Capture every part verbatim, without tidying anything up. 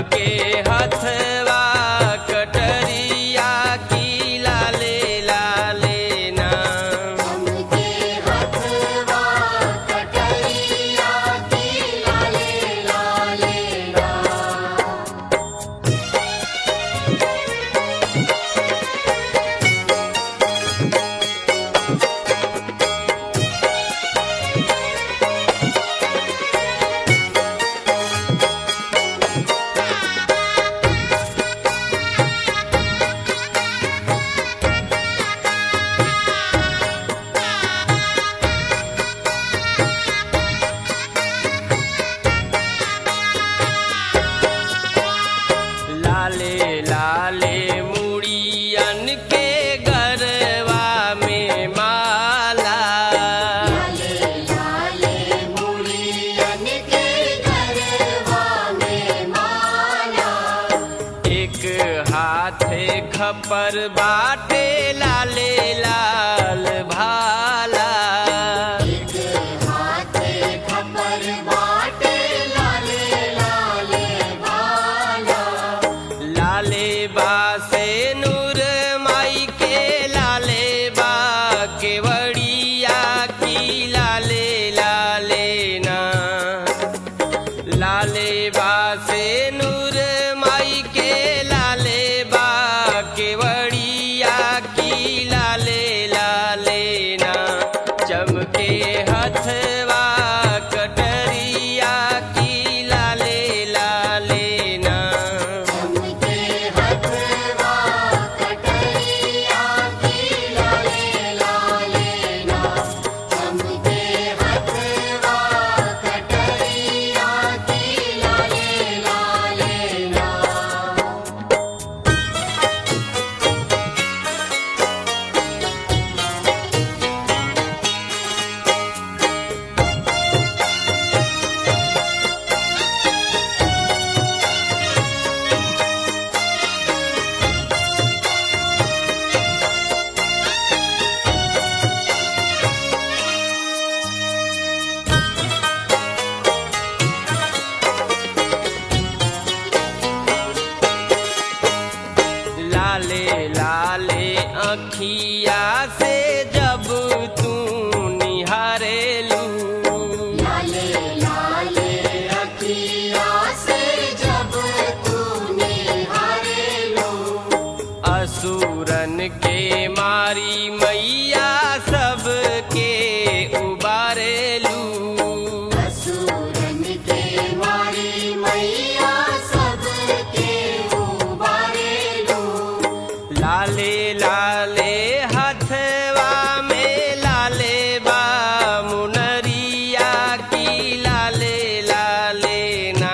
चमके हथवा कटरिया की लाले लाले ना। चमके हथवा कटरिया की लाले लाले ना। लाले लाले मुड़ियन के गरवा में माला। लाले लाले मुड़ियन के गरबा में माला। एक हाथे खपर बाटे लाले लाल भाला। एक हाथे खपर बाटे लाले लाले भाला। लाले बा से नूर माई के लाले बा केवड़िया की लाले लाले ना। लाले बा से नूर माई के लाले बा केवड़िया की लाले लाले ना। चमके हथवा कटरिया की लाले लाले ना। चमके हथवा कटरिया की लाले लाले ना। चमके हथवा कटरिया की लाले लाले ना। लाले लाले अखिया से जब तू निहारेलू। लाले लाले अखिया से जब तू निहारेलू। असुरन के मारी मैया सबके उबारेलू। असुरन के मारी मैया सबके उबारेलू। लाले लाले हथवा में लाले बा मुनरिया की लाले लाले ना।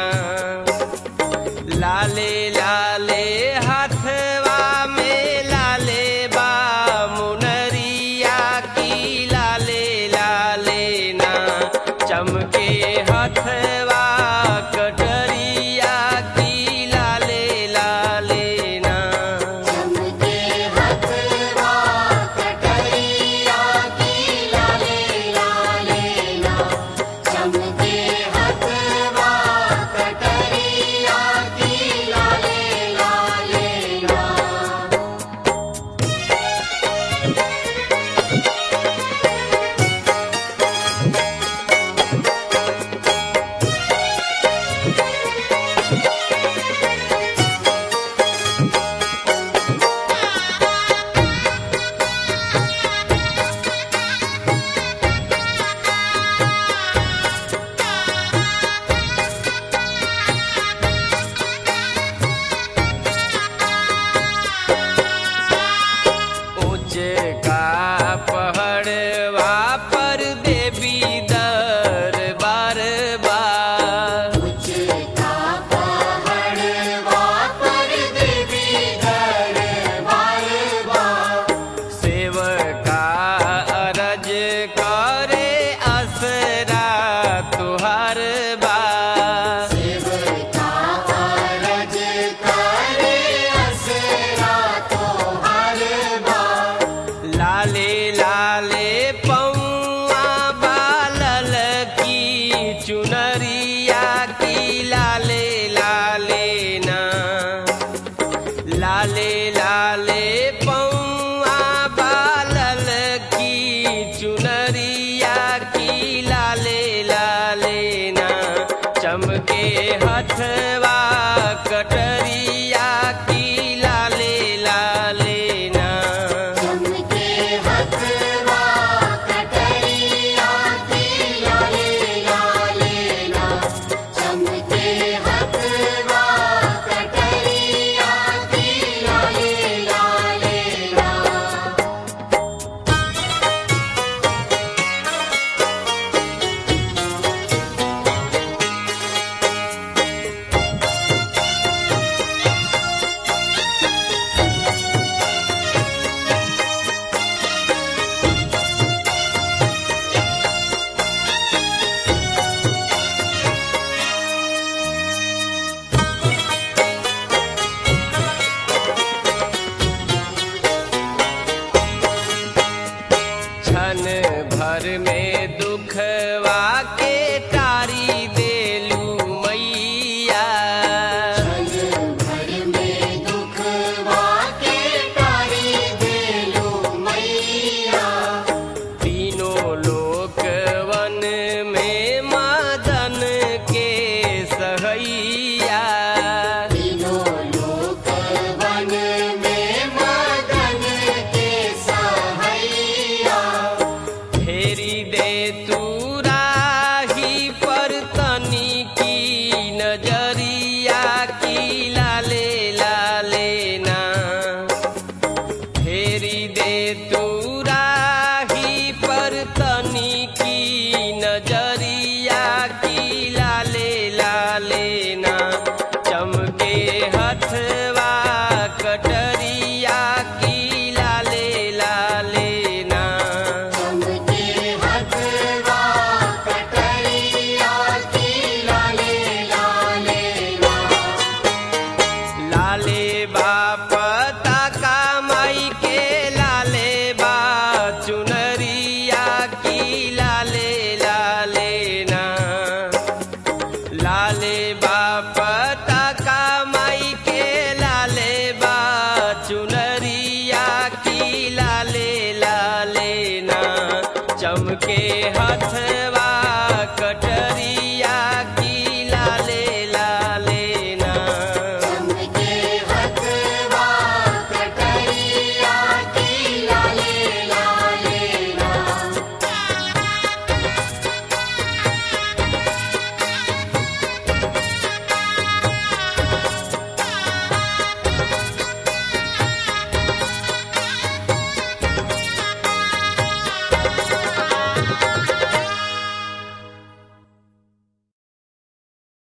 लाले लाले हथवा में लाले बा मुनरिया हथवा कटरिया की लाले लाले ना चमके हथवा कटरिया की लाले लाले ना चमके हथवा कटरिया की लाले लाले ना क्षण भर में दुखवा के टारी देलू मैया क्षण भर में दुखवा के टारी देलू मैया तीनों लोकवन में मदन के सहैया तीनों लोक वन में मदन के सहैया फेरी दे तू राही पर तनी की नजरिया की लाले लाले ना फेरी दे तू राही पर तनी की नजरिया की लाले लाले ना चमके हथवा कटरिया की लाले लाले ना चमके हथवा कटरिया की लाले लाले ना लाले बाप ताका माई के लाले बा चुनरिया की लाले लाले ना लाले बाप ताका माई के लाले बा चुनरिया की लाले लाले ना चमके हथवा